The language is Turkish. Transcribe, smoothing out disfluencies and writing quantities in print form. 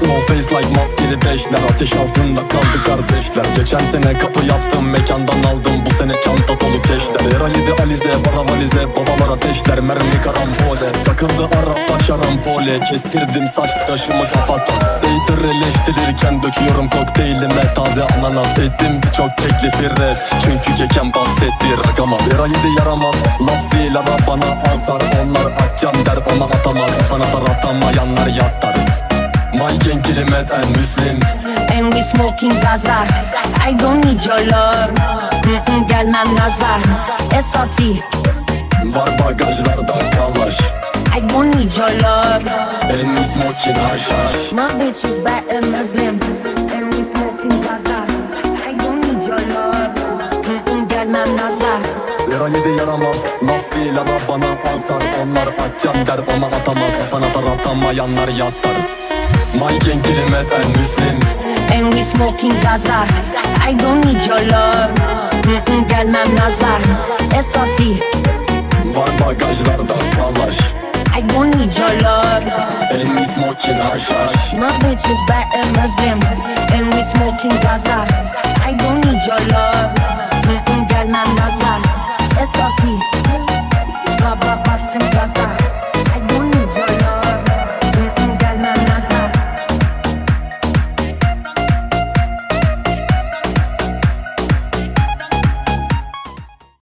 No face like maskeli beşler. Ateş altında kaldı kardeşler. Geçen sene kapı yaptım, mekandan aldım. Bu sene çanta dolu keşler. Era 7 Alize, para valize, babalar ateşler. Mermi karambole, takıldı Araplar şarampole. Kestirdim saç taşımı kafatas. Hater eleştirirken döküyorum kokteylime taze ananas. Ettim çok teklif rap, çünkü keken bahsetti rakama. Era 7 yaramaz, laf değil ama bana atar. Onlar atacağım der ama atamaz. Bana atamayanlar yatar. My gang kilimet and Müslim. And we smoking Zaza. I don't need your love. Gelmem nazar. SRT. Var bagajlarda kalaş. I don't need your love. And we smoking haşhaş. My bitch is bad and Muslim. And we smoking Zaza. I don't need your love. Gelmem nazar. Era 7 yaramaz, laf değil ama bana atar. Onlar atacağım der ama atamaz. Atan atar, atamayanlar yatar. My gang kilimet and Müslim. And we smoking Zaza. I don't need your love. Gelmem nazar. SRT. Var bagajlarda kalaş. I don't need your love. And we smoking haşhaş. My bitch is bad and Muslim. And we smoking Zaza. I don't need your love. Gelmem nazar. SRT.